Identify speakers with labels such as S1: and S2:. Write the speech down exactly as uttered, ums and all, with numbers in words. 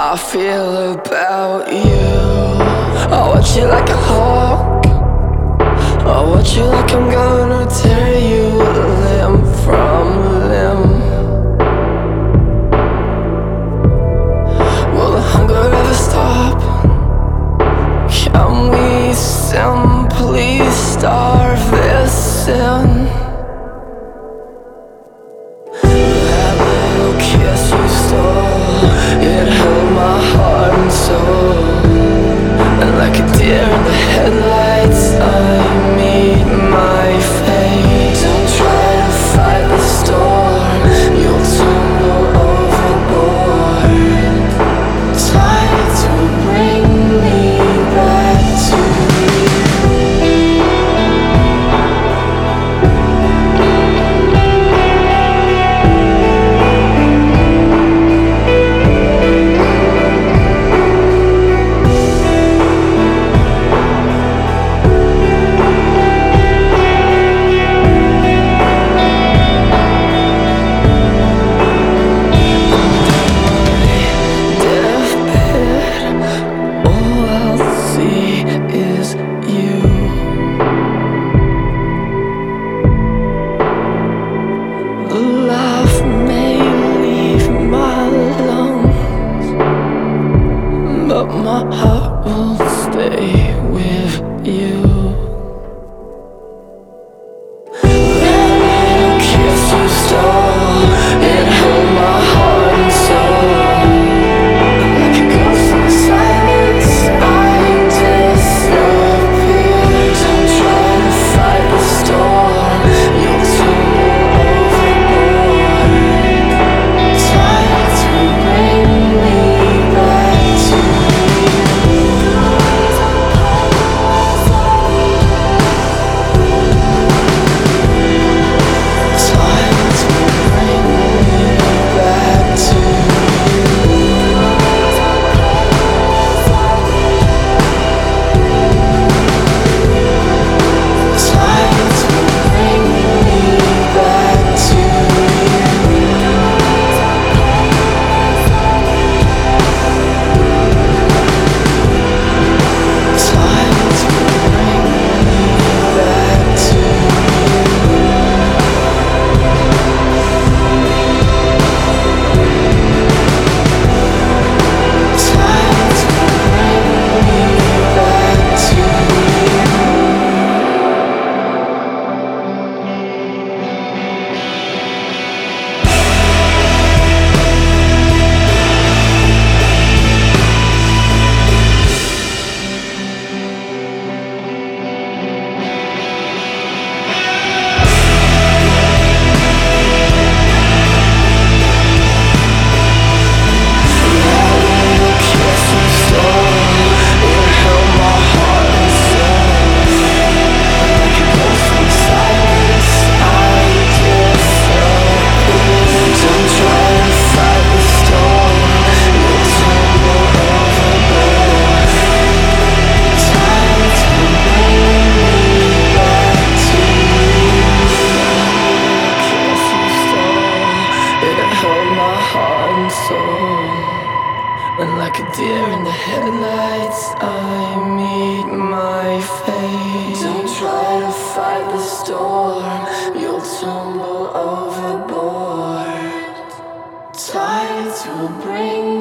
S1: I feel about you. I watch you like a hawk. I watch you like I'm gonna tear you limb from limb. Will the hunger ever stop? Can we simply starve this sin? That little kiss you stole, it held my heart and soul. And like a deer in the headlights, I meet my fate. Don't try to fight the storm, you'll tumble overboard. Tides will bring me back to my heart will stay with you. That little kiss you stole, it held my heart and soul. Like a ghost in the silence, I disappear. Don't try to fight the storm, you'll tumble overboard. Tides will bring me back to and like a deer in the headlights, I meet my fate. Don't try to fight the storm, you'll tumble overboard. Tides will bring